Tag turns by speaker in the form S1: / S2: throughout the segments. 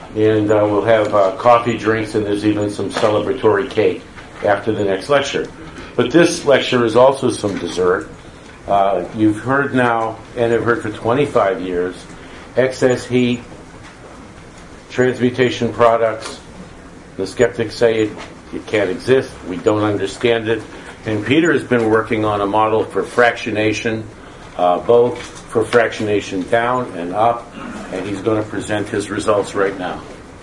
S1: And we'll have coffee, drinks, and there's even some celebratory cake after the next lecture. But this lecture is also some dessert. You've heard now, and have heard for 25 years, excess heat, transmutation products. The skeptics say it can't exist. We don't understand it. And Peter has been working on a model for fractionation, both for fractionation down and up, and he's going to present his results right now.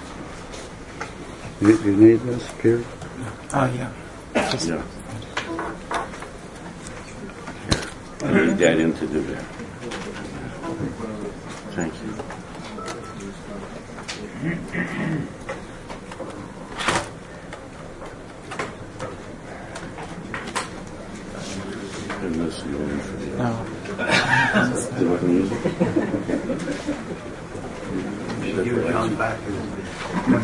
S2: You need this, Peter?
S3: Yeah.
S1: Yeah. I need that in to do that. Thank you. And this is going for the
S3: No.
S1: Do you want music?
S4: You're down back a little bit.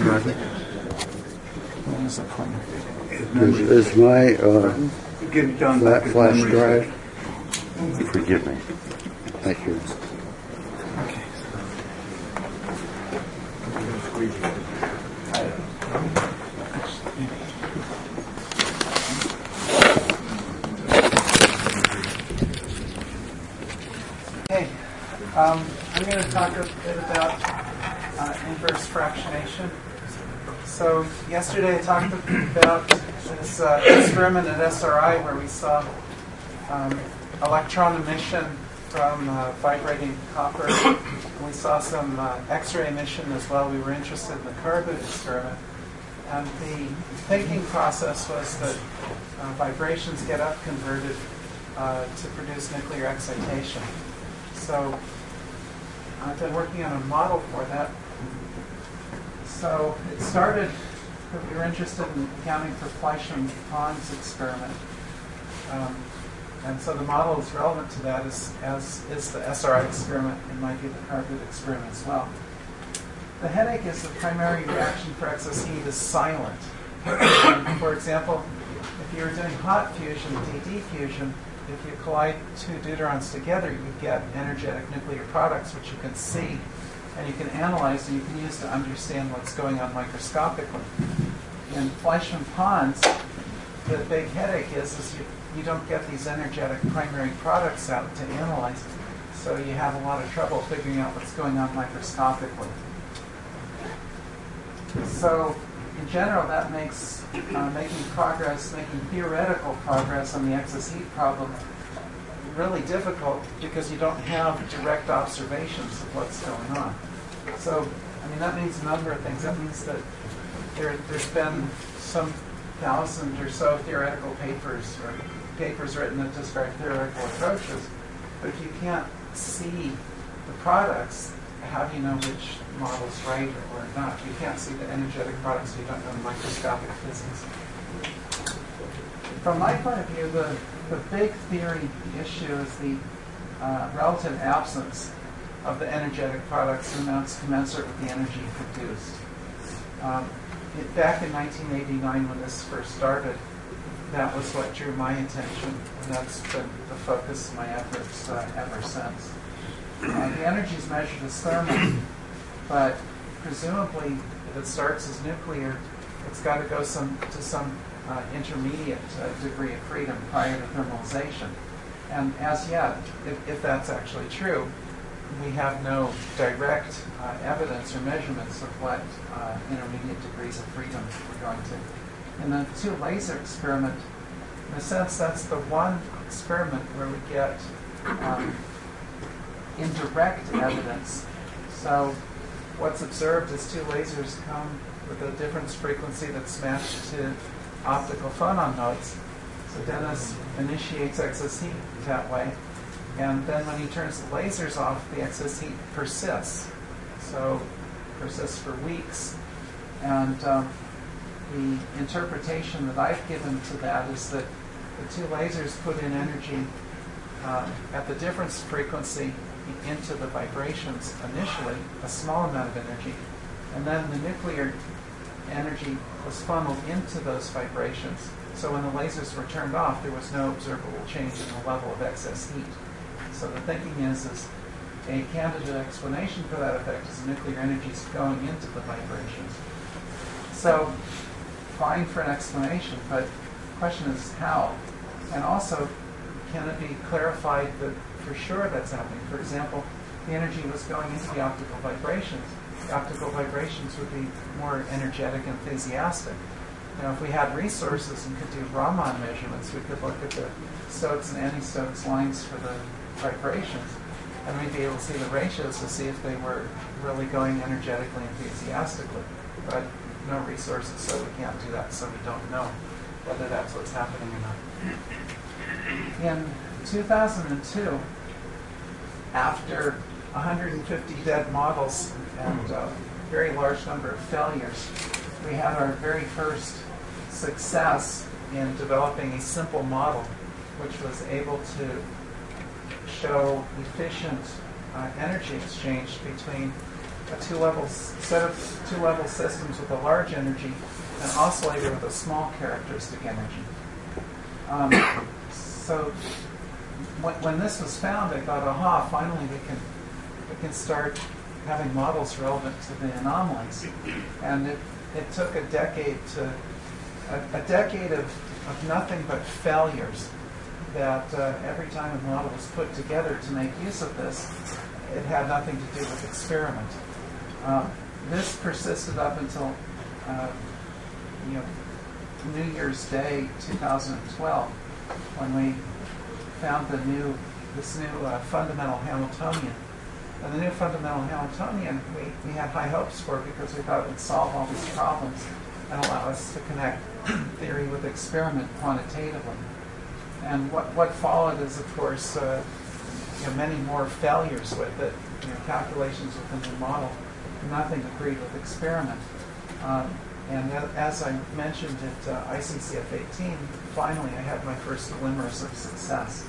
S3: What is the pointer?
S2: Is my
S4: Get it down back.
S2: flash drive?
S1: Forgive me.
S2: Thank you.
S3: Okay.
S5: Okay, I'm going to talk a bit about inverse fractionation. So yesterday I talked about this experiment at SRI where we saw electron emission from vibrating copper. And we saw some X-ray emission as well. We were interested in the Carboot experiment. And the thinking process was that vibrations get up-converted to produce nuclear excitation. So I've been working on a model for that. So it started that we were interested in accounting for Fleischmann-Pons experiment. And so the model is relevant to that as is the SRI experiment and might be the Carboot experiment as well. The headache is the primary reaction for excess heat is silent. For example, if you were doing hot fusion, DD fusion, if you collide two deuterons together, you get energetic nuclear products which you can see and you can analyze and you can use to understand what's going on microscopically. In Fleischmann-Pons, the big headache is you don't get these energetic primary products out to analyze, so you have a lot of trouble figuring out what's going on microscopically. So, in general, that makes making theoretical progress on the excess heat problem really difficult because you don't have direct observations of what's going on. So, I mean, that means a number of things. That means that there's been some 1,000 or so theoretical papers or papers written that describe theoretical approaches, but if you can't see the products, how do you know which model's right or not? You can't see the energetic products, so you don't know the microscopic physics. From my point of view, the big theory issue is the relative absence of the energetic products in amounts commensurate with the energy produced. Back in 1989, when this first started, that was what drew my attention, and that's been the focus of my efforts ever since. The energy is measured as thermal, but presumably if it starts as nuclear, it's got to go to some intermediate degree of freedom prior to thermalization. And as yet, if that's actually true, we have no direct evidence or measurements of what intermediate degrees of freedom we're going to. In the two laser experiment, in a sense, that's the one experiment where we get indirect evidence. So what's observed is two lasers come with a difference frequency that's matched to optical phonon nodes. So Dennis initiates excess heat that way. And then when he turns the lasers off, the excess heat persists. So persists for weeks. And the interpretation that I've given to that is that the two lasers put in energy at the difference frequency into the vibrations initially, a small amount of energy, and then the nuclear energy was funneled into those vibrations. So when the lasers were turned off, there was no observable change in the level of excess heat. So the thinking is a candidate explanation for that effect is nuclear energy is going into the vibrations. So, fine for an explanation, but the question is how? And also, can it be clarified that for sure that's happening? For example, the energy was going into the optical vibrations. The optical vibrations would be more energetic and enthusiastic. If we had resources and could do Raman measurements, we could look at the Stokes and anti-Stokes lines for the vibrations, and we'd be able to see the ratios to see if they were really going energetically enthusiastically. But no resources, so we can't do that, so we don't know whether that's what's happening or not. In 2002, after 150 dead models and a very large number of failures, we had our very first success in developing a simple model which was able to show efficient energy exchange between a set of two-level systems with a large energy and oscillator with a small characteristic energy. So when this was found, I thought, aha, finally we can start having models relevant to the anomalies. And it took a decade of nothing but failures, that every time a model was put together to make use of this, it had nothing to do with experiment. This persisted up until New Year's Day 2012, when we found this new fundamental Hamiltonian. And the new fundamental Hamiltonian we had high hopes for, because we thought it would solve all these problems and allow us to connect theory with experiment quantitatively. And what followed is, of course, many more failures with it. Calculations with the new model, nothing agreed with experiment. And as I mentioned at ICCF 18, finally I had my first glimmers of success.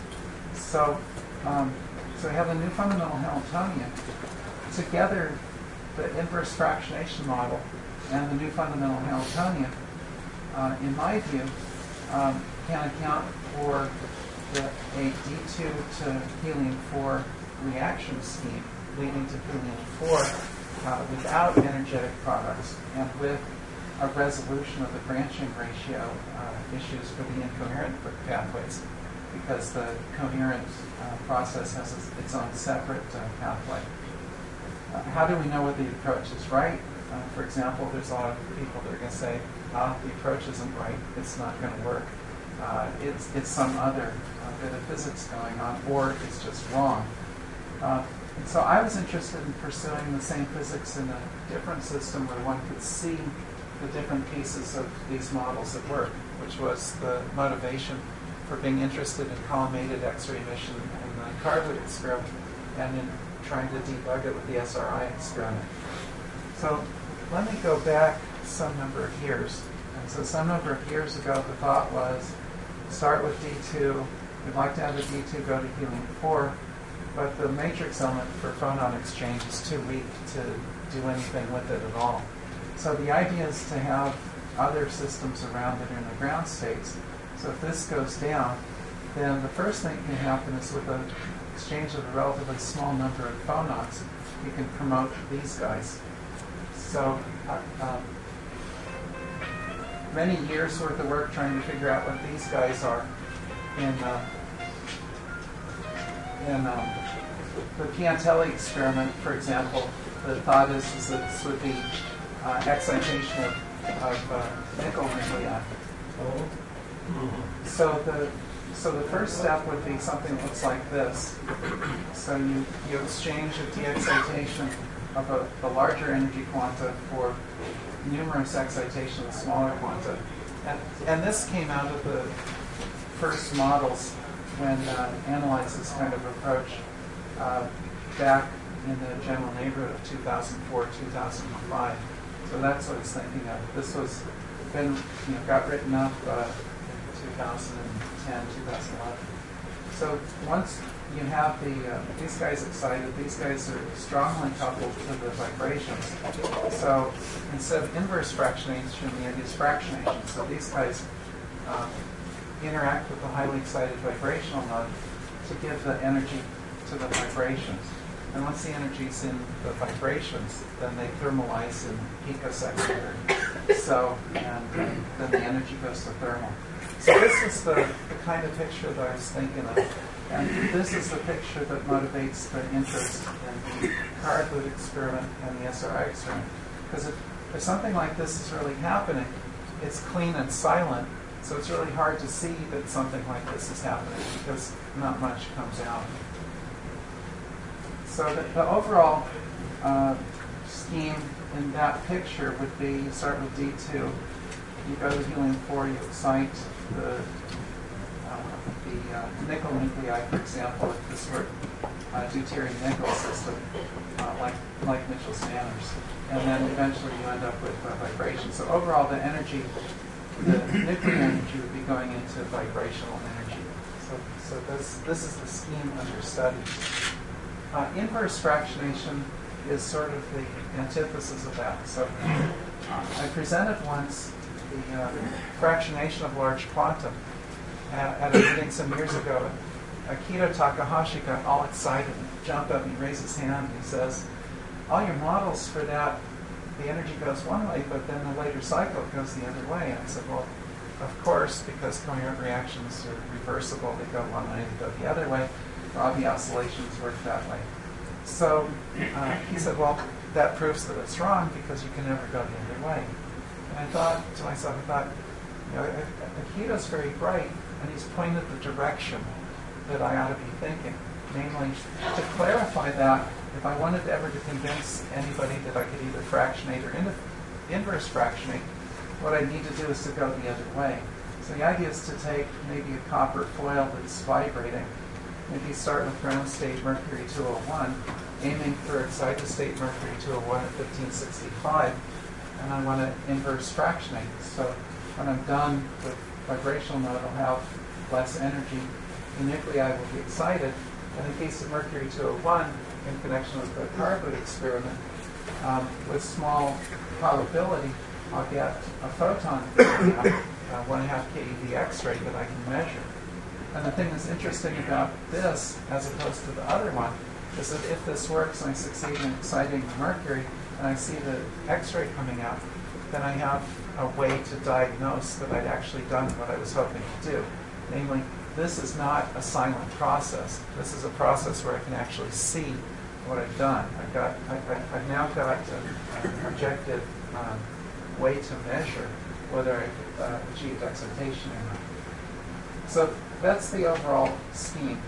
S5: So we have the new fundamental Hamiltonian. Together, the inverse fractionation model and the new fundamental Hamiltonian, in my view, can account for a D2 to helium-4 reaction scheme leading to helium-4 without energetic products and with a resolution of the branching ratio issues for the incoherent pathways, because the coherent process has its own separate pathway. How do we know whether the approach is right? For example, there's a lot of people that are going to say, the approach isn't right, it's not going to work. It's some other bit of physics going on, or it's just wrong. And so I was interested in pursuing the same physics in a different system where one could see the different pieces of these models at work, which was the motivation for being interested in collimated X-ray emission in the Cartwood experiment and in trying to debug it with the SRI experiment. So let me go back some number of years. And so some number of years ago, the thought was, start with D2. We'd like to have the D2 go to helium-4, but the matrix element for phonon exchange is too weak to do anything with it at all. So the idea is to have other systems around it in the ground states. So if this goes down, then the first thing that can happen is with the exchange of a relatively small number of phonons, you can promote these guys. So many years worth of work trying to figure out what these guys are in the Piantelli experiment, for example. The thought is that this would be excitation of nickel nuclei. So the first step would be something that looks like this. So you exchange a de-excitation of a larger energy quanta for numerous excitation of smaller quanta. And this came out of the first models when analyzed this kind of approach back in the general neighborhood of 2004, 2005. So that's what I was thinking of. This was got written up in 2010, 2011. So once you have these guys excited, these guys are strongly coupled to the vibrations. So instead of inverse fractionation, the idea is fractionation. So these guys interact with the highly excited vibrational node to give the energy to the vibrations. And once the energy's in the vibrations, then they thermalize in picosecond. So, and then the energy goes to thermal. So this is the kind of picture that I was thinking of. And this is the picture that motivates the interest in the Card-Loot experiment and the SRI experiment. Because if something like this is really happening, it's clean and silent, so it's really hard to see that something like this is happening because not much comes out. So the overall scheme in that picture would be, you start with D2, you go to helium-4, you excite the nickel nuclei, for example, if this were a deuterium-nickel system, like Mitchell's manners. And then eventually you end up with vibration. So overall, the energy, the nuclear energy would be going into vibrational energy. So this is the scheme under study. Inverse fractionation is sort of the antithesis of that. So I presented once the fractionation of large quantum at a meeting some years ago. Akito Takahashi got all excited and jumped up and he raised his hand and he says, all your models for that, the energy goes one way, but then the later cycle goes the other way. And I said, well, of course, because coherent reactions are reversible, they go one way, they go the other way. Rabi oscillations work that way. So he said, well, that proves that it's wrong because you can never go the other way. And I thought to myself, Akito's very bright, and he's pointed the direction that I ought to be thinking. Namely, to clarify that, if I wanted ever to convince anybody that I could either fractionate or inverse fractionate, what I need to do is to go the other way. So the idea is to take maybe a copper foil that's vibrating, maybe start with ground state mercury 201, aiming for excited state mercury 201 at 1565, and I want to inverse fractionate. So when I'm done with vibrational mode, I'll have less energy. The nuclei will be excited. And in the case of mercury 201, in connection with the Card-Loot experiment, with small probability, I'll get a photon, 1.5 keV X-ray that I can measure. And the thing that's interesting about this, as opposed to the other one, is that if this works and I succeed in exciting the mercury, and I see the X-ray coming out, then I have a way to diagnose that I'd actually done what I was hoping to do. Namely, this is not a silent process. This is a process where I can actually see what I've done. I've now got an objective way to measure whether I've achieved excitation or not. So that's the overall scheme.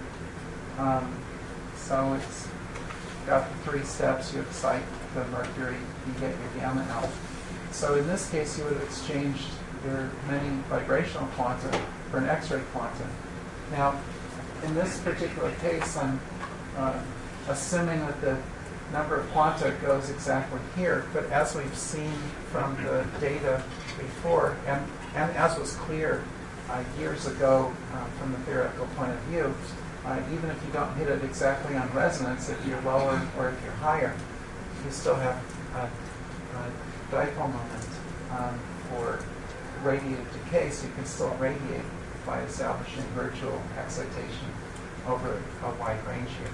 S5: So it's got the 3 steps. You excite the mercury, you get your gamma out. So in this case, you would have exchanged your many vibrational quanta for an X-ray quanta. Now, in this particular case, I'm assuming that the number of quanta goes exactly here, but as we've seen from the data before, and as was clear years ago from the theoretical point of view, even if you don't hit it exactly on resonance, if you're lower or if you're higher, you still have a dipole moment for radiative decay, so you can still radiate by establishing virtual excitation over a wide range here.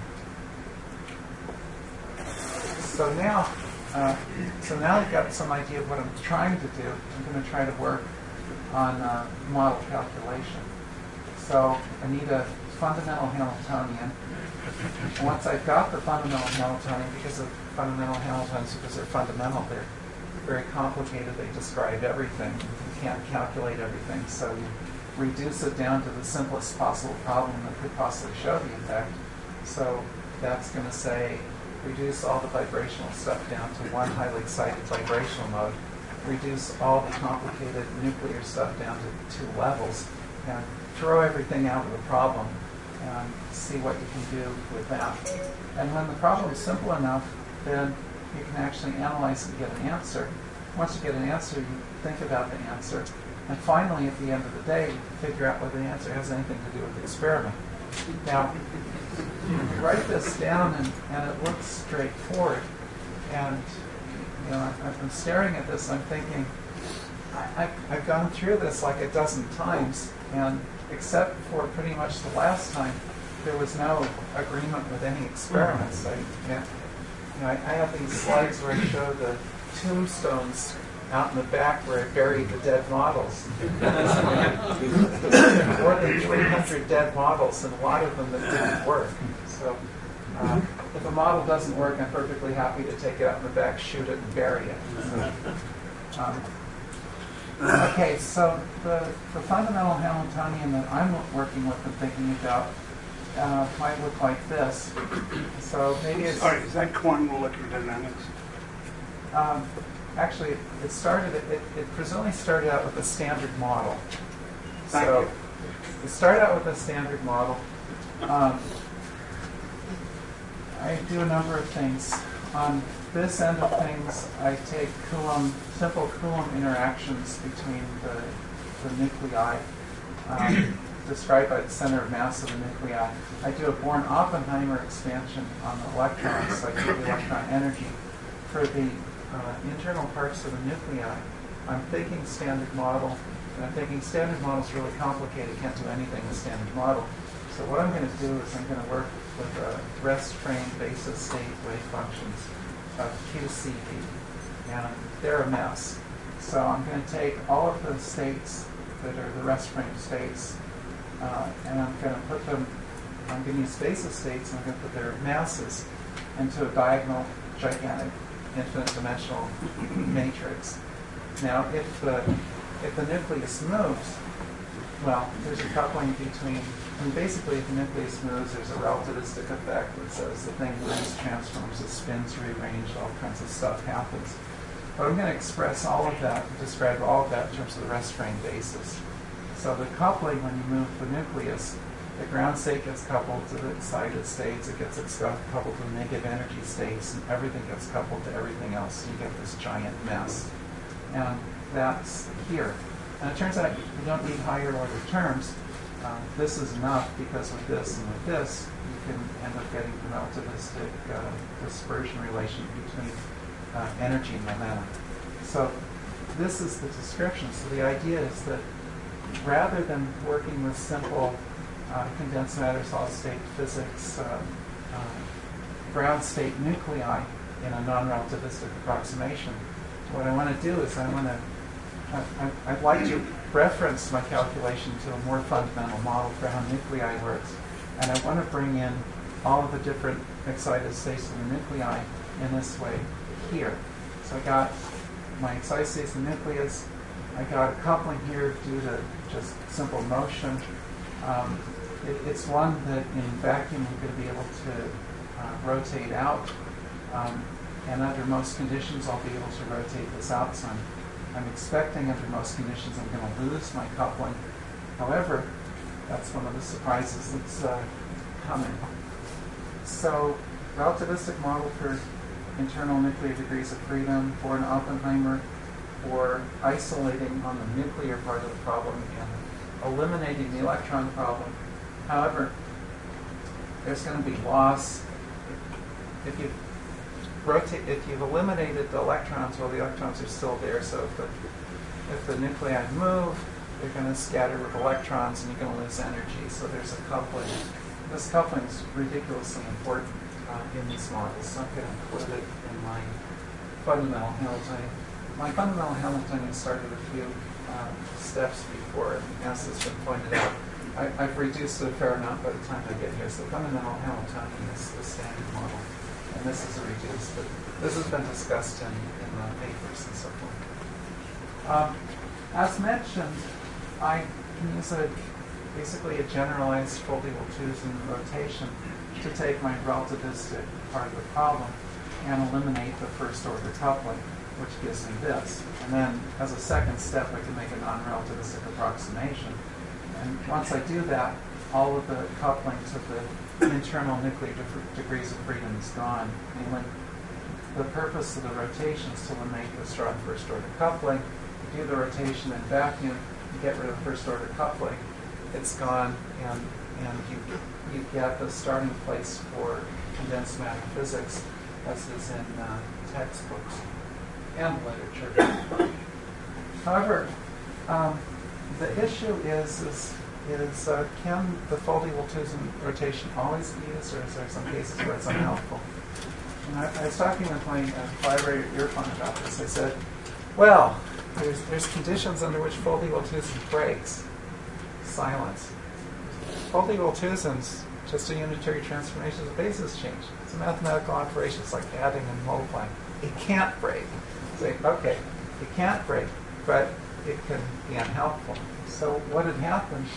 S5: So now I've got some idea of what I'm trying to do. I'm going to try to work on model calculation. So I need a fundamental Hamiltonian. Once I've got the fundamental Hamiltonian, because of fundamental Hamiltonians, because they're fundamental, they're very complicated. They describe everything. You can't calculate everything, so you reduce it down to the simplest possible problem that could possibly show the effect. So that's going to say reduce all the vibrational stuff down to one highly excited vibrational mode, reduce all the complicated nuclear stuff down to 2 levels, and throw everything out of the problem and see what you can do with that. And when the problem is simple enough, then you can actually analyze and get an answer. Once you get an answer, you think about the answer. And finally, at the end of the day, you figure out whether the answer has anything to do with the experiment. Now, you write this down, and it looks straightforward. And I'm staring at this, I'm thinking, I've gone through this like a dozen times, and except for pretty much the last time, there was no agreement with any experiments. I have these slides where I show the tombstones out in the back where I buried the dead models. There's more than 300 dead models, and a lot of them that didn't work. So if a model doesn't work, I'm perfectly happy to take it out in the back, shoot it, and bury it. Okay, so the fundamental Hamiltonian that I'm working with and thinking about might look like this. So maybe it's...
S4: Sorry, is that quantum molecular dynamics?
S5: Actually, it presumably started out with a standard model.
S4: Thank
S5: So
S4: you.
S5: it started out with a standard model. I do a number of things. On this end of things, I take simple Coulomb interactions between the nuclei described by the center of mass of the nuclei. I do a Born-Oppenheimer expansion on the electrons, so I take the electron energy. For the internal parts of the nuclei, I'm thinking standard model, and I'm thinking standard model is really complicated, can't do anything with standard model. So what I'm going to do is I'm going to work with rest frame basis state wave functions of QCD, and they're a mess. So I'm going to take all of the states that are the rest frame states, and I'm going to use basis states, and I'm going to put their masses into a diagonal, gigantic, infinite dimensional matrix. Now, if the nucleus moves, well, there's a coupling between, basically if the nucleus moves, there's a relativistic effect that says the thing moves, transforms, it spins, rearranged, all kinds of stuff happens. But I'm going to express all of that, describe all of that in terms of the rest frame basis. So the coupling, when you move the nucleus, the ground state gets coupled to the excited states, it gets coupled to the negative energy states, and everything gets coupled to everything else. So you get this giant mess. And that's here. And it turns out you don't need higher order terms. This is enough because with this and with this, you can end up getting the relativistic dispersion relation between energy and momentum. So this is the description. So the idea is that rather than working with simple condensed matter solid state physics ground state nuclei in a non-relativistic approximation, what I want to do is I'd like to reference my calculation to a more fundamental model for how nuclei works, and I want to bring in all of the different excited states of the nuclei in this way here. So I got my excited states of the nucleus, I got a coupling here due to just simple motion. It's one that in vacuum I'm going to be able to rotate out, and under most conditions I'll be able to rotate this out. So I'm expecting under most conditions I'm going to lose my coupling. However, that's one of the surprises that's coming. So relativistic model for internal nuclear degrees of freedom, for an Oppenheimer, for isolating on the nuclear part of the problem and eliminating the electron problem. However, there's going to be loss. If you've eliminated the electrons, well, the electrons are still there. So if the nuclei move, they're going to scatter with electrons, and you're going to lose energy. So there's a coupling. This coupling is ridiculously important in these models. So I'm going to include it in my fundamental Hamiltonian. My fundamental Hamiltonian started a few steps before, and as has been pointed out, I've reduced it a fair amount by the time I get here. So fundamental Hamiltonian is the standard model, and this is a reduced, but this has been discussed in the papers and so forth. As mentioned, I can use basically a generalized Földi-Wälthausen rotation to take my relativistic part of the problem and eliminate the first order coupling, which gives me this. And then as a second step, I can make a non-relativistic approximation. And once I do that, all of the coupling to the internal nuclear degrees of freedom is gone. Mainly, the purpose of the rotation is to eliminate the strong first order coupling. You do the rotation in vacuum, you get rid of the first order coupling, it's gone, and you get the starting place for condensed matter physics, as is in textbooks and literature. However, the issue is is can the Foldy-Wultusen rotation always be used, or is there some cases where it's unhelpful? And I was talking with my collaborator Irfan about this. I said, well, there's conditions under which Foldy-Wultusen breaks. Silence. Foldy-Wultusen's just a unitary transformation of the basis change. It's a mathematical operation. It's like adding and multiplying. It can't break. Say, okay, it can't break, but it can be unhelpful. So what had happened?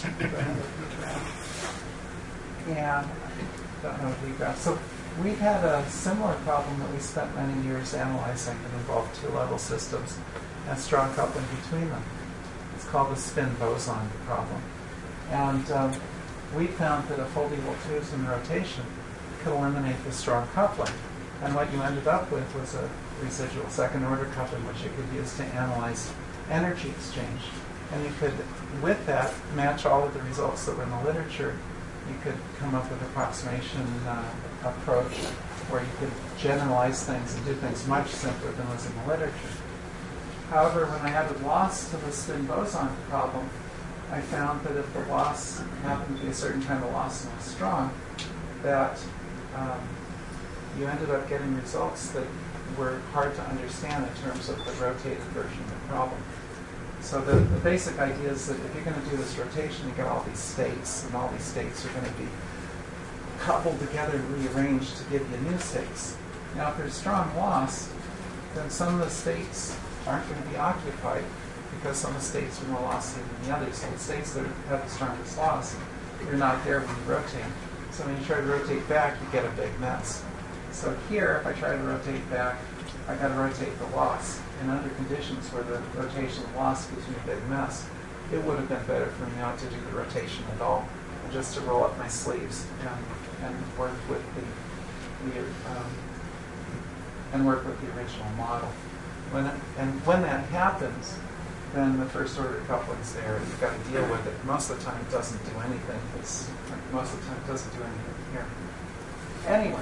S5: Yeah, I don't know the graph. So we had a similar problem that we spent many years analyzing that involved two-level systems and strong coupling between them. It's called the spin boson problem. And we found that a Foldy-Wultusen rotation could eliminate the strong coupling. And what you ended up with was a residual second-order coupling, which you could use to analyze energy exchange. And you could, with that, match all of the results that were in the literature. You could come up with an approximation approach where you could generalize things and do things much simpler than was in the literature. However, when I added loss to the spin boson problem, I found that if the loss happened to be a certain kind of loss and was strong, that you ended up getting results that were hard to understand in terms of the rotated version of the problem. So the basic idea is that if you're going to do this rotation, you get all these states, and all these states are going to be coupled together and rearranged to give you new states. Now, if there's strong loss, then some of the states aren't going to be occupied because some of the states are more lossy than the others. So the states that have the strongest loss, you're not there when you rotate. So when you try to rotate back, you get a big mess. So here, if I try to rotate back, I got to rotate the loss. And under conditions where the rotation of loss gives me a big mess, it would have been better for me not to do the rotation at all, and just to roll up my sleeves and work with the original model. When that happens, then the first order coupling's there. You've got to deal with it. Most of the time, it doesn't do anything. Most of the time, it doesn't do anything here. Anyway,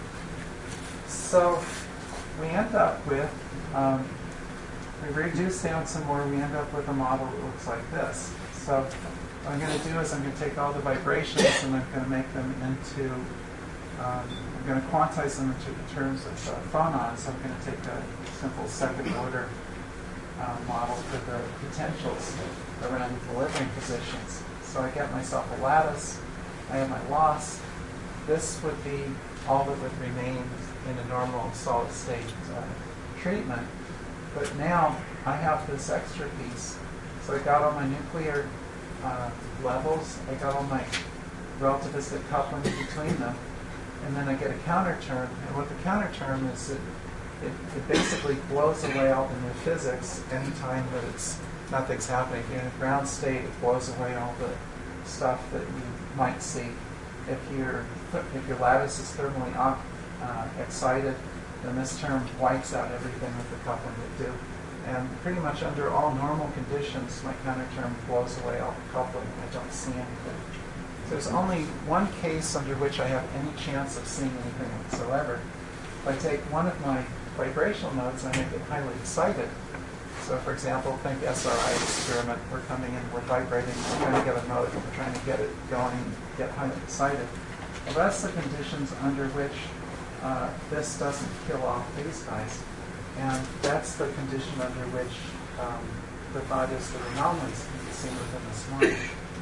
S5: so we end up with, we reduce down some more, we end up with a model that looks like this. So what I'm going to do is I'm going to take all the vibrations and I'm going to make them into, I'm going to quantize them into the terms of phonons. So I'm going to take a simple second order model for the potentials around equilibrium positions. So I get myself a lattice, I have my loss. This would be all that would remain in a normal solid state treatment. But now I have this extra piece. So I got all my nuclear levels, I got all my relativistic coupling between them, and then I get a counter term. And what the counter term is, it basically blows away all the new physics anytime that nothing's happening. If you're in a ground state, it blows away all the stuff that you might see. If your lattice is thermally excited, then this term wipes out everything with the coupling would do. And pretty much under all normal conditions, my counter term blows away all the coupling. I don't see anything. So there's only one case under which I have any chance of seeing anything whatsoever. If I take one of my vibrational nodes and I make it highly excited, so for example, think SRI experiment, we're coming in, we're vibrating, we're trying to get a node, we're trying to get it going, get highly excited. Well, that's the conditions under which this doesn't kill off these guys. And that's the condition under which the thought is that anomalies can be seen within this model.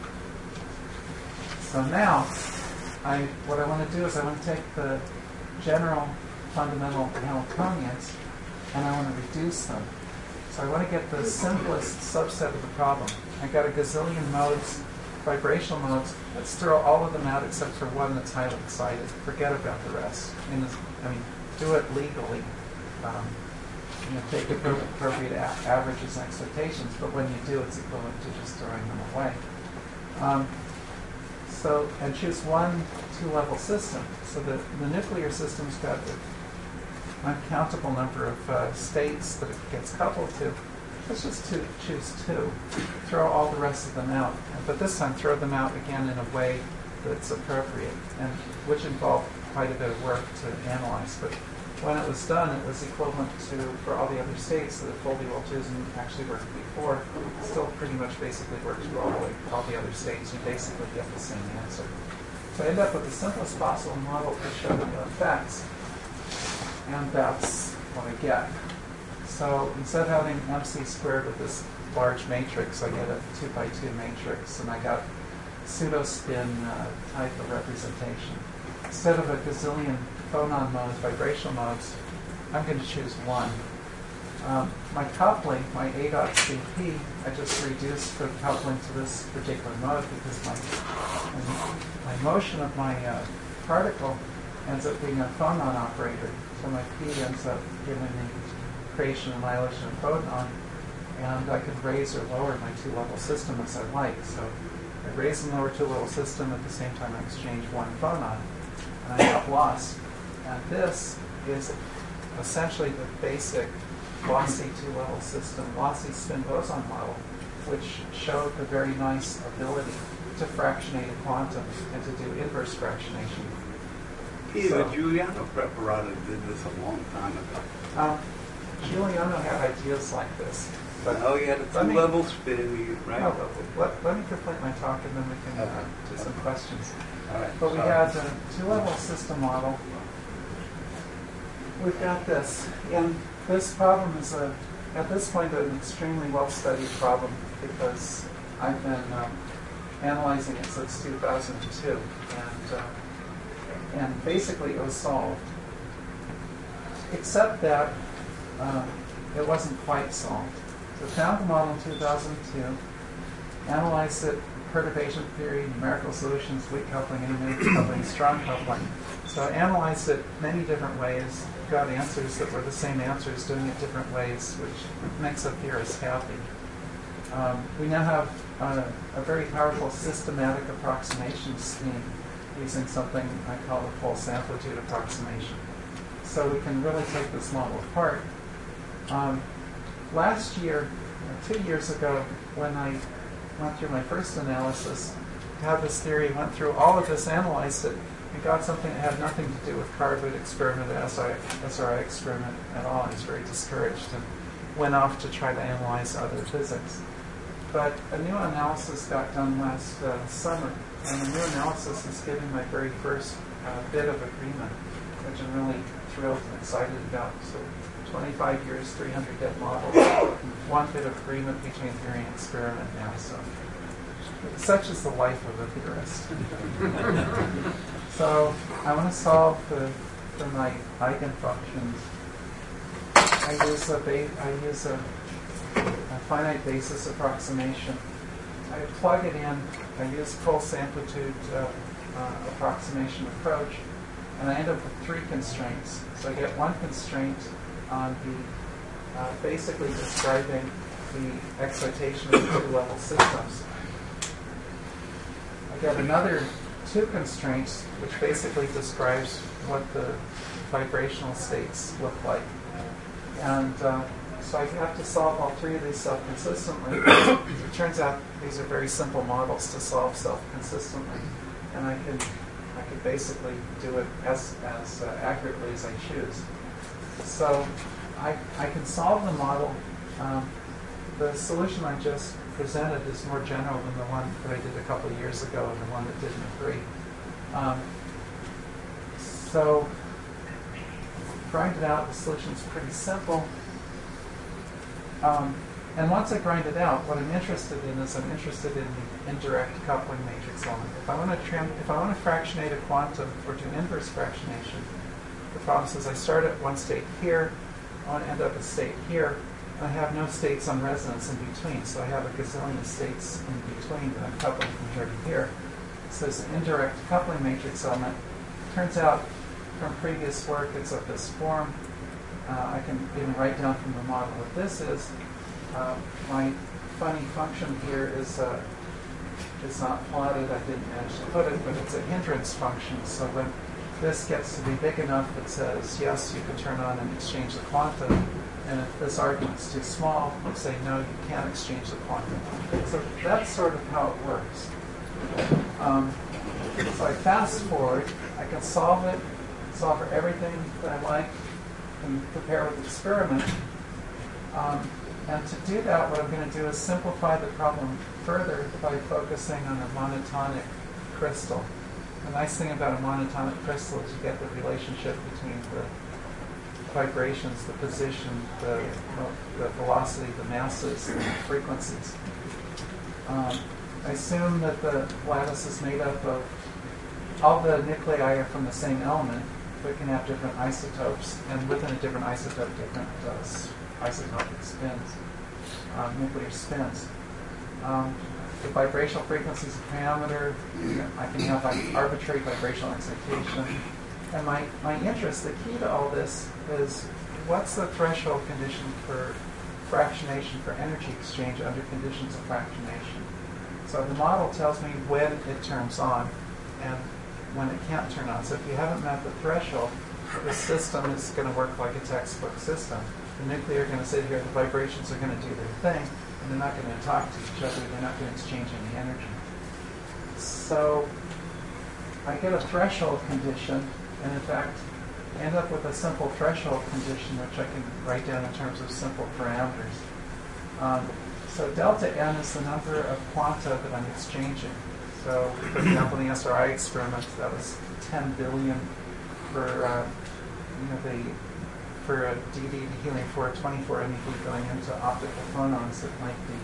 S5: So now, what I want to do is I want to take the general fundamental Hamiltonians and I want to reduce them. So I want to get the simplest subset of the problem. I've got a gazillion modes, vibrational modes. Let's throw all of them out except for one that's highly excited. Forget about the rest. Do it legally. Take appropriate averages and expectations, but when you do, it's equivalent to just throwing them away. And choose one two-level system. So the nuclear system's got an uncountable number of states that it gets coupled to. Let's just choose two. Throw all the rest of them out, but this time throw them out again in a way that's appropriate, and which involved quite a bit of work to analyze. But when it was done, it was equivalent to, for all the other states, that Foley-Waldhusen actually worked before. It still pretty much basically works for all the other states. You basically get the same answer. So I end up with the simplest possible model to show the effects, and that's what I get. So instead of having MC squared with this large matrix, I get a 2x2 matrix, and I got pseudo-spin type of representation. Instead of a gazillion phonon modes, vibrational modes, I'm going to choose one. My coupling, my A dot CP, I just reduced for coupling to this particular mode because my motion of my particle ends up being a phonon operator. So my P ends up giving me creation, annihilation of photon, and I can raise or lower my two-level system as I like. So I raise and lower two-level system at the same time I exchange one phonon, and I have loss. And this is essentially the basic lossy two-level system, lossy spin boson model, which showed the very nice ability to fractionate a quantum and to do inverse fractionation.
S4: Peter, Giuliano Preparata did this a long time ago.
S5: Giuliano had ideas like this. But
S4: He had a two-level spin, right?
S5: No, let me complete my talk and then we can do some questions.
S4: All right.
S5: But we had a two-level system model. We've got this. And this problem is, at this point, an extremely well-studied problem because I've been analyzing it since 2002. And basically it was solved. Except that it wasn't quite solved. So found the model in 2002, analyzed it, perturbation theory, numerical solutions, weak coupling, asymmetric coupling, strong coupling. So I analyzed it many different ways, got answers that were the same answers, doing it different ways, which makes a theorist happy. We now have a very powerful systematic approximation scheme using something I call the pulse amplitude approximation. So we can really take this model apart. Last year, 2 years ago, when I went through my first analysis, had this theory, went through all of this, analyzed it, and got something that had nothing to do with Cardwood experiment, SRI experiment at all. I was very discouraged and went off to try to analyze other physics. But a new analysis got done last summer, and the new analysis is giving my very first bit of agreement, which I'm really thrilled and excited about. So 25 years, 300 hit models, one bit of agreement between theory and experiment now. So such is the life of a theorist. So I want to solve for my eigenfunctions. I use a finite basis approximation. I plug it in. I use pulse amplitude approximation approach, and I end up with 3 constraints. So I get one constraint on the basically describing the excitation of the two-level systems. I get another 2 constraints, which basically describes what the vibrational states look like. And so I have to solve all 3 of these self-consistently. It turns out these are very simple models to solve self-consistently, and I can basically do it as accurately as I choose. So I can solve the model. The solution I just presented is more general than the one that I did a couple of years ago and the one that didn't agree. So grind it out, the solution is pretty simple. And once I grind it out, what I'm interested in is I'm interested in the indirect coupling matrix element. If I want to fractionate a quantum or do inverse fractionation, the problem says I start at one state here, I want to end up a state here, and I have no states on resonance in between. So I have a gazillion states in between that I'm coupling from here to here. So there's an indirect coupling matrix element. Turns out from previous work it's of this form. I can even write down from the model what this is. My funny function here is not plotted. I didn't manage to put it, but it's a hindrance function. So when this gets to be big enough, it says, yes, you can turn on and exchange the quantum. And if this argument's too small, you say, no, you can't exchange the quantum. So that's sort of how it works. So I fast forward. I can solve it, solve for everything that I like. can prepare with the experiment. And to do that, what I'm going to do is simplify the problem further by focusing on a monotonic crystal. The nice thing about a monotonic crystal is you get the relationship between the vibrations, the position, the velocity, the masses, and the frequencies. I assume that the lattice is made up of all the nuclei are from the same element, but can have different isotopes, and within a different isotope, different isotopic spins, nuclear spins. The vibrational frequency is a parameter. I can have arbitrary vibrational excitation. And my interest, the key to all this, is what's the threshold condition for fractionation, for energy exchange under conditions of fractionation. So the model tells me when it turns on and when it can't turn on. So if you haven't met the threshold, the system is going to work like a textbook system. The nuclei are going to sit here, the vibrations are going to do their thing, and they're not going to talk to each other, they're not going to exchange any energy. So I get a threshold condition, and in fact, end up with a simple threshold condition, which I can write down in terms of simple parameters. So delta n is the number of quanta that I'm exchanging. So, for example, in the SRI experiment, that was 10 billion for for a DD helium-4 24 MeV going into optical phonons that might be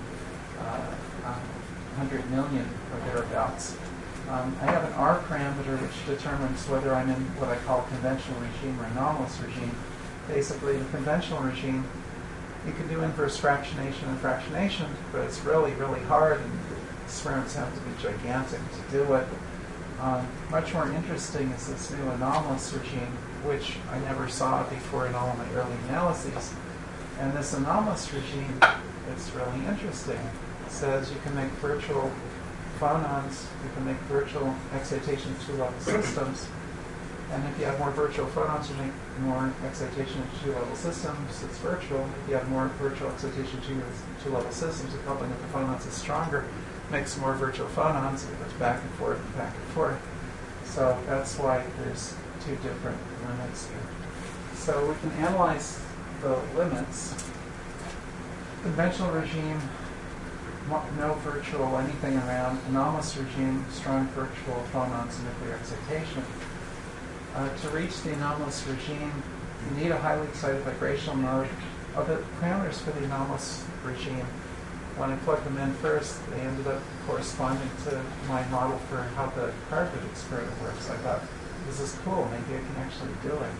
S5: 100 million or thereabouts. I have an R parameter which determines whether I'm in what I call conventional regime or anomalous regime. Basically, the conventional regime, you can do inverse fractionation and fractionation, but it's really, really hard, and experiments have to be gigantic to do it. Much more interesting is this new anomalous regime, which I never saw before in all of my early analyses. And this anomalous regime, it's really interesting. It says you can make virtual phonons, you can make virtual excitation of two-level systems, and if you have more virtual phonons, you make more excitation of two-level systems. It's virtual. If you have more virtual excitation of two-level systems, the coupling of the phonons is stronger, makes more virtual phonons, it goes back and forth and back and forth. So that's why there's two different limits here. So we can analyze the limits. Conventional regime, no virtual anything around. Anomalous regime, strong virtual phonons and nuclear excitation. To reach the anomalous regime, you need a highly excited vibrational mode. The parameters for the anomalous regime, when I plugged them in first, they ended up corresponding to my model for how the Harvard experiment works. I thought, this is cool, maybe I can actually do it.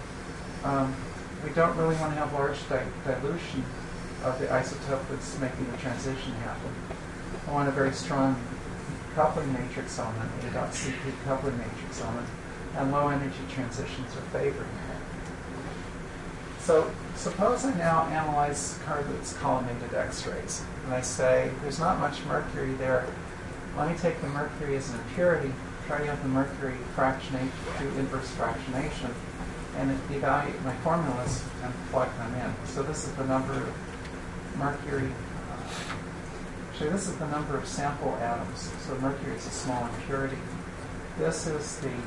S5: We don't really want to have large dilution of the isotope that's making the transition happen. I want a very strong coupling matrix element, A.CP coupling matrix element, and low energy transitions are favored. So suppose I now analyze Carlitz collimated X-rays, and I say there's not much mercury there. Let me take the mercury as an impurity, try to have the mercury fractionate through inverse fractionation, and evaluate my formulas and plug them in. So this is the number of mercury. Actually, this is the number of sample atoms. So mercury is a small impurity. This is the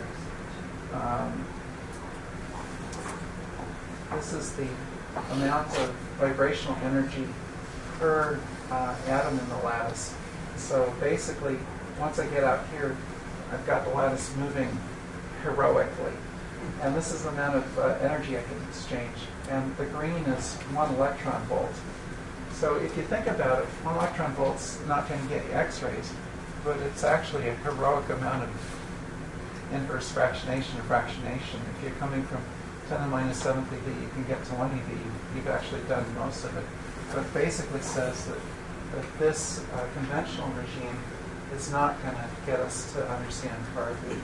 S5: amount of vibrational energy per atom in the lattice. So basically, once I get out here, I've got the lattice moving heroically. And this is the amount of energy I can exchange. And the green is 1 electron volt. So if you think about it, 1 electron volt's not going to get you X-rays, but it's actually a heroic amount of inverse fractionation or fractionation. If you're coming from 10 to the minus 7th eV, you can get to 1 eV. You've actually done most of it. But it basically says that this conventional regime is not going to get us to understand carbon.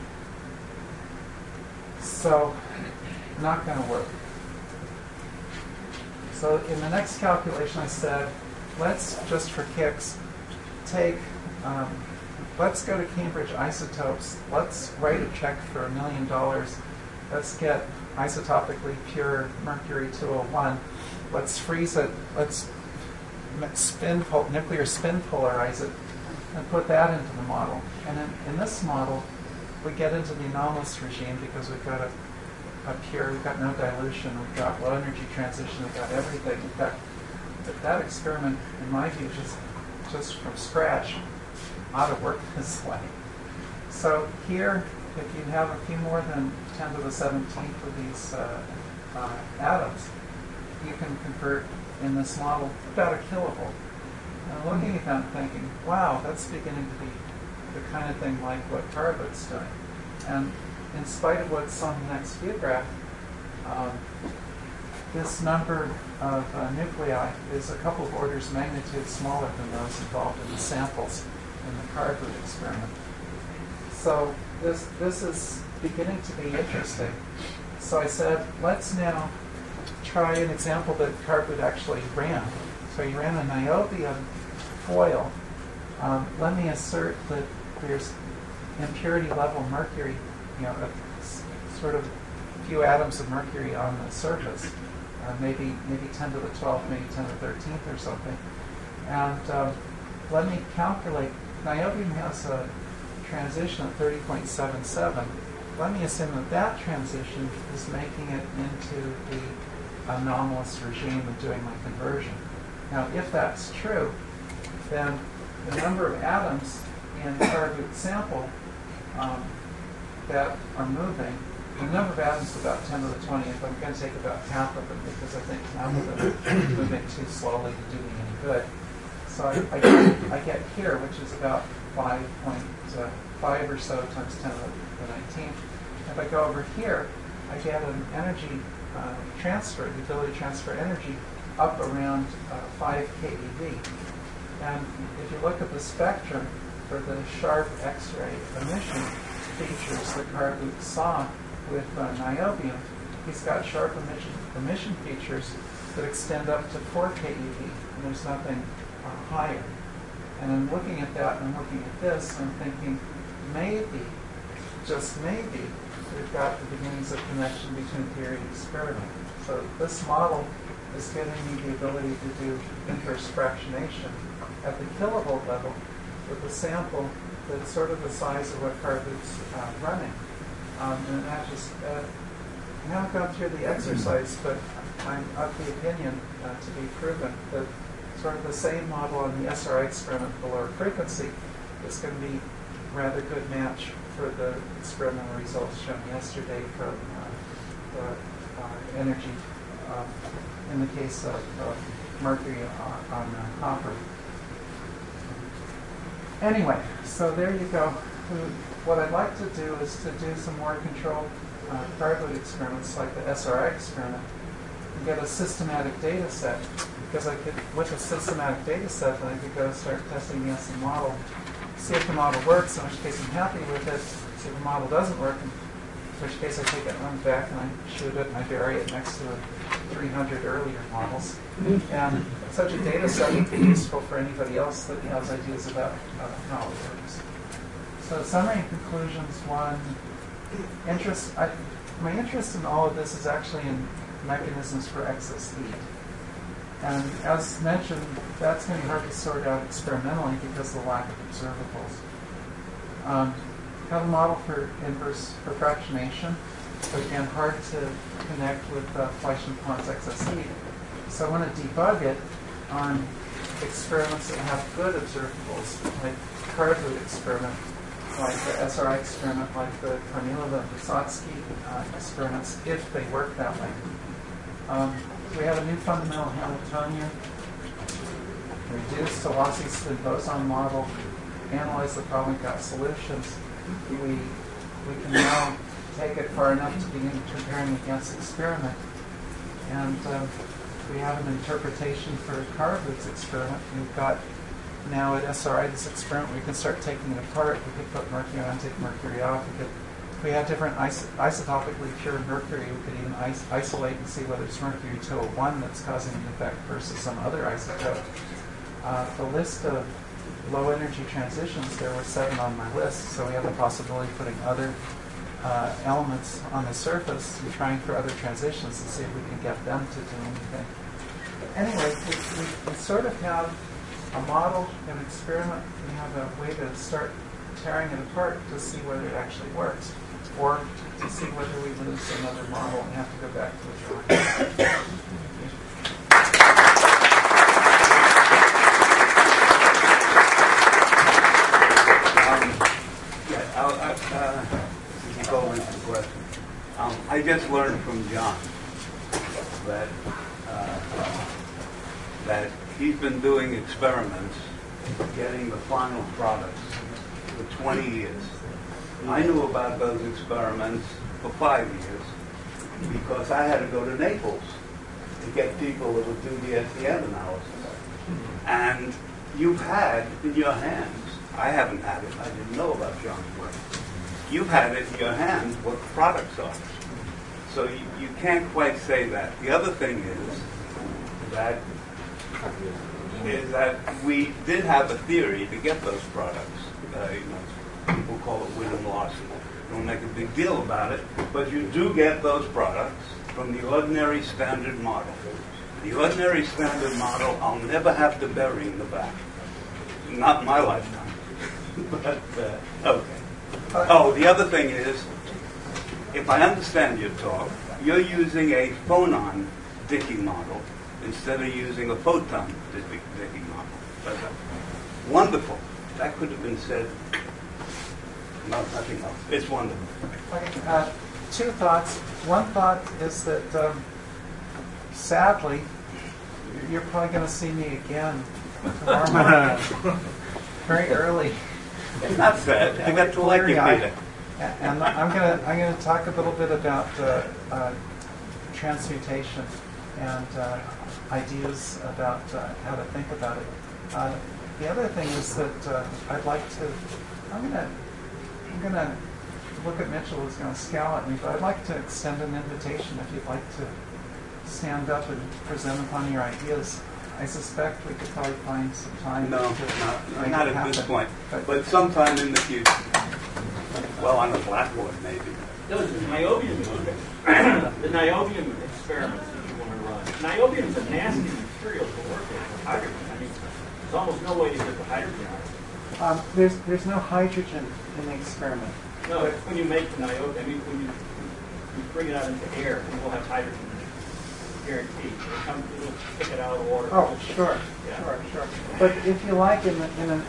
S5: So, not going to work. So in the next calculation I said, let's, just for kicks, take, let's go to Cambridge Isotopes. Let's write a check for $1 million. Let's get isotopically pure mercury 201. Let's freeze it. Let's nuclear spin polarize it and put that into the model. And in this model, we get into the anomalous regime because we've got a up here, we've got no dilution, we've got low energy transition, we've got everything. In fact, that experiment, in my view, just from scratch, ought to work this way. So here, if you have a few more than 10 to the 17th of these atoms, you can convert in this model about a kilovolt. And I'm looking at that and thinking, wow, that's beginning to be the kind of thing like what Carboot's doing. And in spite of what's on the next view graph, this number of nuclei is a couple of orders of magnitude smaller than those involved in the samples in the Carboot experiment. So this is beginning to be interesting. So I said, let's now try an example that Carboot actually ran. So he ran a niobium foil. Let me assert that there's impurity level mercury, sort of a few atoms of mercury on the surface, maybe 10 to the 12th, maybe 10 to the 13th or something. And let me calculate. Niobium has a transition at 30.77. Let me assume that that transition is making it into the anomalous regime of doing my conversion. Now, if that's true, then the number of atoms in the Carboot sample that are moving, the number of atoms is about 10 to the 20th. I'm going to take about half of them because I think half of them are moving too slowly to do me any good. So I get here, which is about 5.5 or so times 10 to the 19th. If I go over here, I get an energy transfer, the ability to transfer energy up around 5 keV. And if you look at the spectrum for the sharp X-ray emission features that Carboot saw with niobium, he's got sharp emission features that extend up to 4 keV, and there's nothing higher. And I'm looking at that, and I'm looking at this, and I'm thinking, maybe, just maybe, we've got the beginnings of connection between theory and experiment. So this model is giving me the ability to do inverse fractionation at the kilovolt level with a sample that's sort of the size of what Carboot's running. And that just, I haven't gone through the exercise, but I'm of the opinion to be proven that sort of the same model on the SRI experiment for lower frequency is going to be a rather good match for the experimental results shown yesterday from the energy in the case of mercury on copper. Anyway, so there you go. What I'd like to do is to do some more controlled Carboot experiments like the SRI experiment and get a systematic data set. Because I could, with a systematic data set, then I could go start testing against the model, see if the model works, in which case I'm happy with it, see if the model doesn't work, in which case I take it run back and I shoot it and I bury it next to the 300 earlier models. And such a data set would be useful for anybody else that has ideas about how it works. So summary and conclusions. One, my interest in all of this is actually in mechanisms for excess heat. And as mentioned, that's going to be hard to sort out experimentally because of the lack of observables. Have a model for inverse for fractionation, but again, hard to connect with Fleisch-Ponz excess heat. So I want to debug it on experiments that have good observables, like Carboot experiment, like the SRI experiment, like the Kornilova-Vysotsky experiments, if they work that way. We have a new fundamental Hamiltonian, reduced to lossy-spin boson model, analyze the problem, got solutions. We can now take it far enough to begin comparing against experiment. And we have an interpretation for Carboot's experiment. We've got now at SRI this experiment, we can start taking it apart. We could put mercury on, take mercury off. If we had different isotopically pure mercury, we could even isolate and see whether it's mercury 201 that's causing the defect versus some other isotope. The list of low energy transitions, there were 7 on my list, so we have the possibility of putting other elements on the surface and trying for other transitions to see if we can get them to do anything. Anyway, we sort of have a model, an experiment, we have a way to start tearing it apart to see whether it actually works. or to see whether we lose another model and have to go back to the drawing board.
S4: Go into the question. I just learned from John that that he's been doing experiments getting the final products for 20 years. I knew about those experiments for 5 years because I had to go to Naples to get people that would do the SEM analysis. And you've had in your hands, I haven't had it, I didn't know about John's work. You've had it in your hands what the products are. So you can't quite say that. The other thing is that we did have a theory to get those products. People call it win and loss. Don't make a big deal about it, but you do get those products from the ordinary standard model. The ordinary standard model I'll never have to bury in the back. Not in my lifetime. But, okay. Oh, the other thing is, if I understand your talk, you're using a phonon Dicke model instead of using a photon Dicke model. That's wonderful. That could have been said. No, nothing else. It's wonderful.
S5: Okay, two thoughts. One thought is that, sadly, you're probably going to see me again tomorrow morning, very early.
S4: It's not sad. I got to like you, Peter.
S5: And I'm going to talk a little bit about transmutation and loose about how to think about it. The other thing is that I'd like to. I'm gonna look at Mitchell, who's going to scowl at me, but I'd like to extend an invitation if you'd like to stand up and present upon your ideas. I suspect we could probably find some time.
S4: No,
S5: to
S4: not at this point, but sometime in the future. Well, on the blackboard, maybe.
S6: Those niobium, the niobium experiments that you want to run. Niobium is a nasty material to work with for hydrogen. I mean, there's almost no way to get the hydrogen out of it.
S5: There's no hydrogen in the experiment.
S6: No, when you make the niobium, I mean, when you bring it out into air, you will have hydrogen in it. Guaranteed. It'll pick it out of the water.
S5: Oh, sure,
S6: Yeah.
S5: sure. But if you like, the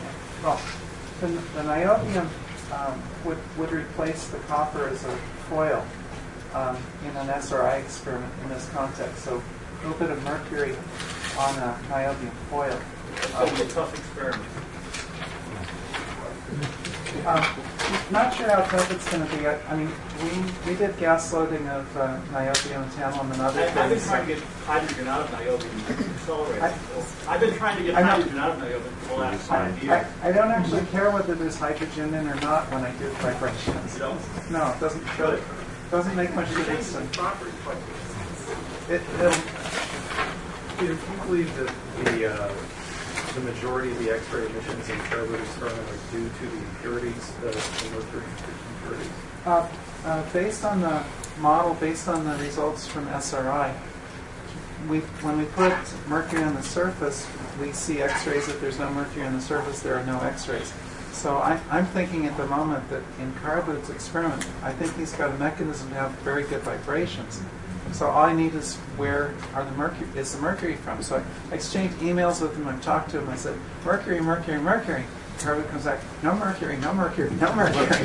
S5: niobium would replace the copper as a foil in an SRI experiment in this context. So a little bit of mercury on a niobium foil.
S6: It's going to be a tough experiment.
S5: Not sure how tough it's going to be. I mean, we did gas loading of niobium, tantalum, and other things.
S6: I've been trying to get hydrogen out of niobium to accelerate. I've been trying to get hydrogen out of niobium for the last 5 years.
S5: I don't actually care whether there's hydrogen in or not when I do vibrations.
S6: You don't?
S5: No, it doesn't.
S6: Good.
S5: Doesn't make much difference.
S7: Peter, do you believe that the majority of the X-ray emissions in Sherwood experiment are due to the impurities, the mercury impurities?
S5: Based on the model, based on the results from SRI, when we put mercury on the surface, we see X-rays. If there's no mercury on the surface, there are no X-rays. So I'm thinking at the moment that in Carwood's experiment, I think he's got a mechanism to have very good vibrations. So all I need is where is the mercury from? So I exchanged emails with him. I talked to him. I said, mercury, mercury, mercury. Carwood comes back, no mercury, no mercury, no mercury.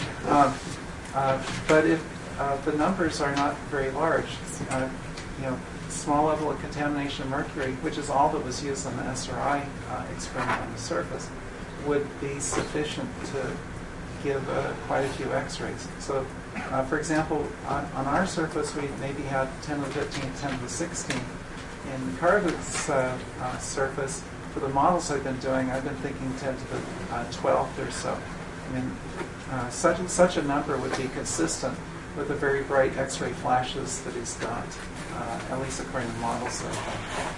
S5: But if the numbers are not very large, small level of contamination of mercury, which is all that was used on the SRI experiment on the surface, would be sufficient to give quite a few X-rays. So, for example, on our surface, we maybe had 10 to the 15, 10 to the 16. In Carwood's surface, for the models I've been doing, I've been thinking 10 to the 12th or so. I mean, such a number would be consistent with the very bright X-ray flashes that he's got, at least according to the models so far.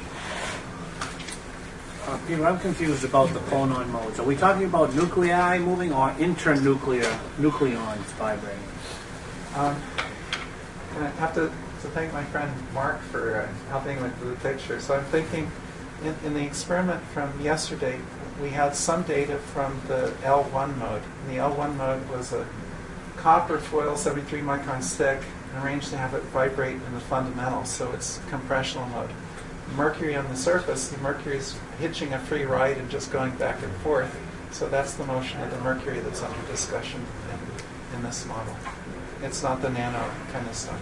S8: Peter, I'm confused about the phonon modes. Are we talking about nuclei moving or nucleons vibrating?
S5: I have to thank my friend Mark for helping with the picture. So I'm thinking, in the experiment from yesterday, we had some data from the L1 mode. And the L1 mode was a copper foil 73 microns thick and arranged to have it vibrate in the fundamentals, so it's compressional mode. Mercury on the surface, the mercury is hitching a free ride and just going back and forth. So that's the motion of the mercury that's under discussion in this model. It's not the nano kind of stuff.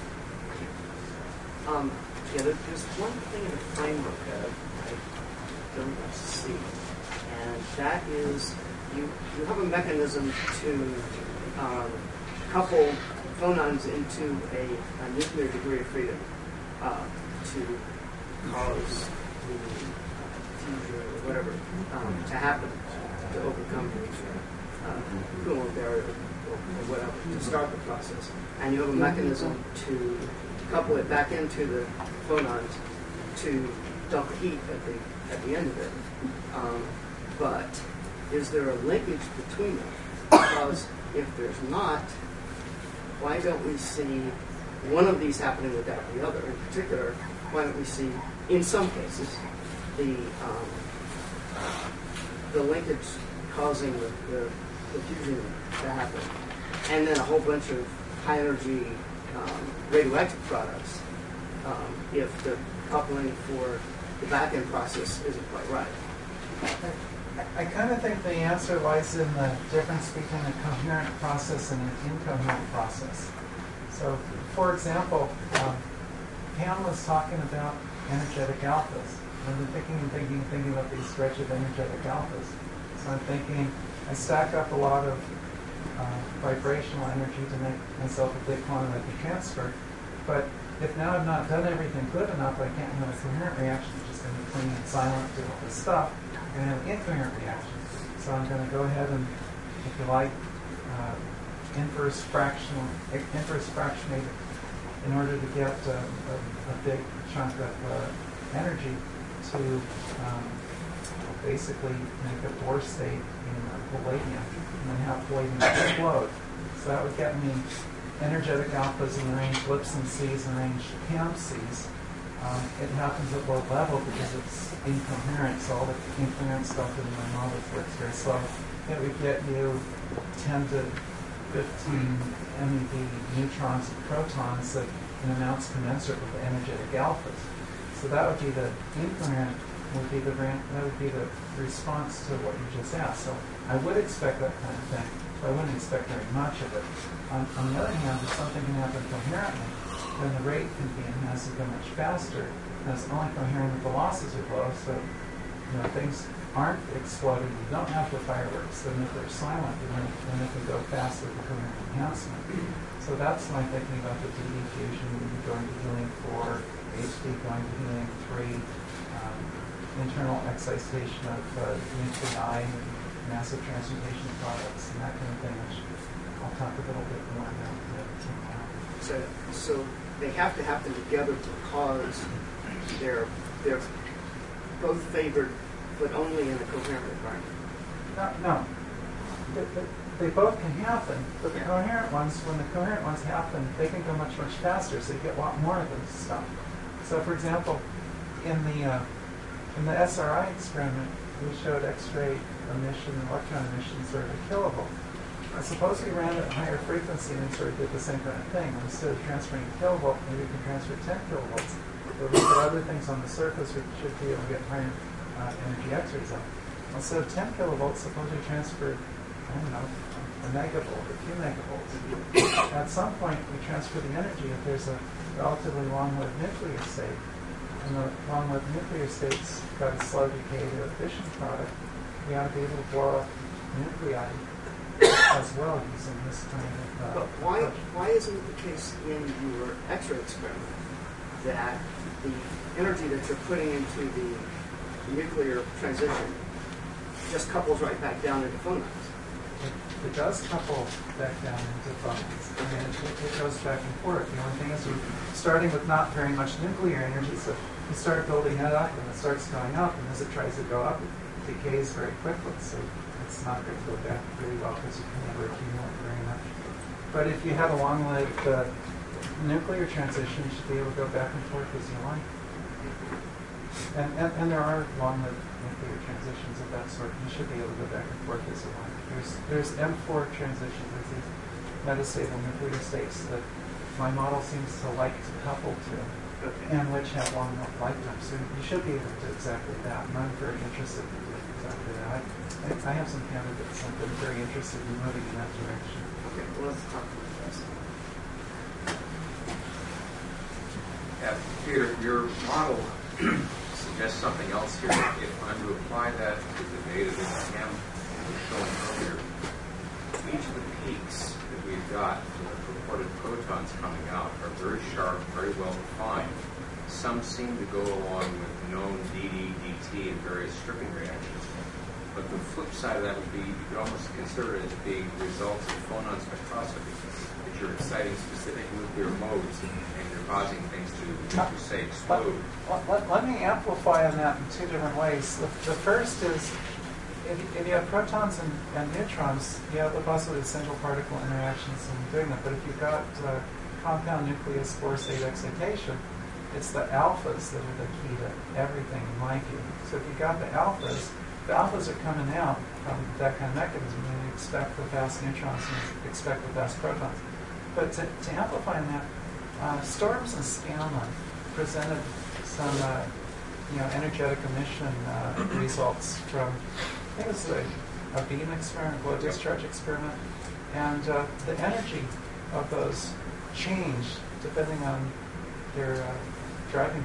S9: Yeah, there's one thing in the framework that I don't see, and that is you have a mechanism to couple phonons into a nuclear degree of freedom to cause the fusion or whatever to happen, to overcome the Coulomb barrier or whatever, to start the process. And you have a mechanism to couple it back into the phonons to dump heat at the end of it. But is there a linkage between them? Because if there's not, why don't we see one of these happening without the other? In particular, why don't we see, in some cases, the linkage causing the fusion to happen, and then a whole bunch of high energy radioactive products if the coupling for the back end process isn't quite right?
S5: I kind of think the answer lies in the difference between a coherent process and an incoherent process. So, for example, Pam was talking about energetic alphas. I've been thinking about these stretched energetic alphas. So I'm thinking I stack up a lot of vibrational energy to make myself a big quantum I can transfer. But if now I've not done everything good enough, I can't have a coherent reaction. It's just going to be clean and silent, do all this stuff. I'm going to have an incoherent reaction. So I'm going to go ahead and, if you like, inverse fractionate in order to get a big chunk of energy to basically make a Bohr state in palladium and then have palladium explode. So that would get me energetic alphas in the range Lipson Cs and range Pam Cs. It happens at low level because it's incoherent, so all the incoherent stuff in my model works very slow. It would get you 10 to 15 MeV neutrons and protons that in amounts commensurate with the energetic alphas. So that would be the incoherent, that would be the response to what you just asked. So I would expect that kind of thing, but I wouldn't expect very much of it. On the other hand, if something can happen coherently, then the rate can be enhanced and go much faster. And it's only coherent if the losses are low, so things aren't exploding. You don't have the fireworks. Then if they're silent, then they can go fast with the coherent enhancement. So that's my thinking about the DD fusion going to helium-4, HD going to helium-3, internal excitation of nuclei, massive transmutation products, and that kind of thing, which I'll talk a little bit more about.
S9: So they have to happen together because they're both favored, but only in a coherent environment.
S5: No. They both can happen, but the coherent ones, when the coherent ones happen, they can go much, much faster, so you get a lot more of this stuff. So, for example, in the SRI experiment, we showed X-ray emission and electron emission sort of a kilovolt. Suppose we ran at a higher frequency and sort of did the same kind of thing. Instead of transferring a kilovolt, maybe we can transfer 10 kilovolts. But we put other things on the surface, we should be able to get higher energy X-rays out. Instead of 10 kilovolts, suppose we transferred, I don't know, a megavolt or a few megavolts. At some point, we transfer the energy if there's a relatively long-lived nuclear state. And the long-lived nuclear state's got a slow decay to a fission product. We ought to be able to blow up nuclei as well using this kind of
S9: but why isn't it the case in your X-ray experiment that the energy that you're putting into the nuclear transition just couples right back down into phonons?
S5: It does couple back down into phonons. I mean, it goes back and forth. The only thing is we're starting with not very much nuclear energy, so you start building that up and it starts going up, and as it tries to go up, it decays very quickly. So it's not going to go back really well because you can never accumulate very much. But if you have a long-lived nuclear transition, you should be able to go back and forth as you like. And there are long-lived nuclear transitions of that sort. You should be able to go back and forth as you like. There's M4 transitions. There's these metastable nuclear states that my model seems to like to couple to, and which have long lifetimes. So you should be able to do exactly that. And I'm very interested in doing exactly that. I have some candidates I've been very interested in moving in that direction.
S9: Okay, well, let's talk about this.
S10: Peter, your model suggests something else here. If I'm to apply that to the data that Cam was showing earlier, each of the peaks that we've got from the purported protons coming out are very sharp, very well defined. Some seem to go along with known DD, DT, and various stripping reactions. But the flip side of that would be you could almost consider it as being results of phonon spectroscopy, that you're exciting specific nuclear modes and you're causing things to, as you say, explode.
S5: Let me amplify on that in two different ways. The first is, if you have protons and neutrons, you have the possibility of central particle interactions in doing that. But if you've got compound nucleus force state excitation, it's the alphas that are the key to everything, in my view. So if you've got the alphas are coming out from that kind of mechanism, and you expect the fast neutrons and you expect the fast protons. But to amplify on that, Storms and Scanlon presented some energetic emission results from, I think it was a beam experiment, glow discharge experiment, and the energy of those changed depending on their driving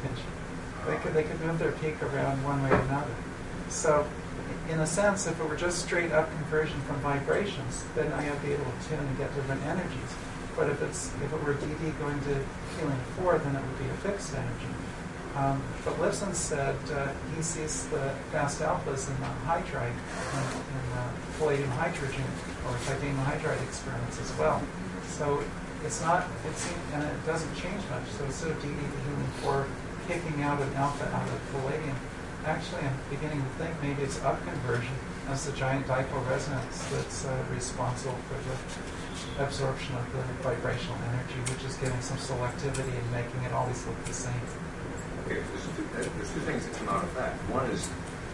S5: voltage. They could move their peak around one way or another. So, in a sense, if it were just straight up conversion from vibrations, then I'd be able to tune and get different energies. But if it were DD going to helium 4, then it would be a fixed energy. But Lipson said he sees the fast alphas in the hydride, in palladium hydrogen or titanium hydride experiments as well. So it's not, and it doesn't change much. So instead of DD to helium 4 kicking out an alpha out of palladium, actually I'm beginning to think maybe it's up conversion as the giant dipole resonance that's responsible for the absorption of the vibrational energy, which is giving some selectivity and making it always look the same.
S10: Okay, there's two things that come out of that. One is,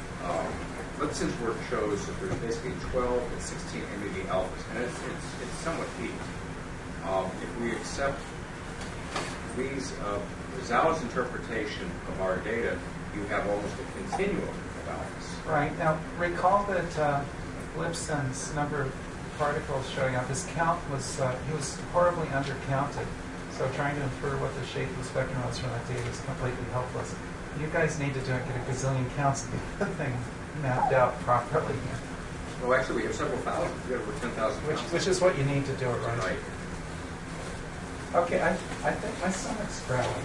S10: Lipson's work shows that there's basically 12 and 16 MeV alphas, and it's somewhat deep. If we accept Zhao's interpretation of our data, you have almost a continuum of alphas.
S5: Right. Now, recall that Lipson's number of particles showing up, his count was, he was horribly undercounted. So trying to infer what the shape of the spectrum was from that data is completely helpless. You guys need to get a gazillion counts to get the thing mapped out properly.
S10: Well, actually, we have several thousand. We have over 10,000
S5: which is what you need to do it right. Okay, I think my stomach's growling.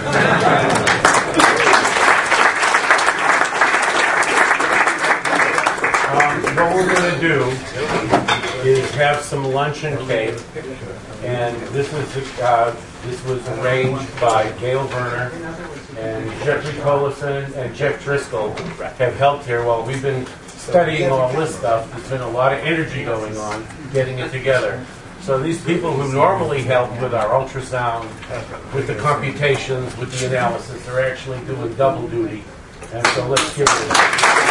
S1: What we're going to do is have some lunch and cake, and this was arranged by Gail Werner and Jeffrey Collison and Jeff Driscoll have helped here while we've been studying all this stuff. There's been a lot of energy going on getting it together. So these people who normally help with our ultrasound, with the computations, with the analysis, are actually doing double duty. And so let's give it a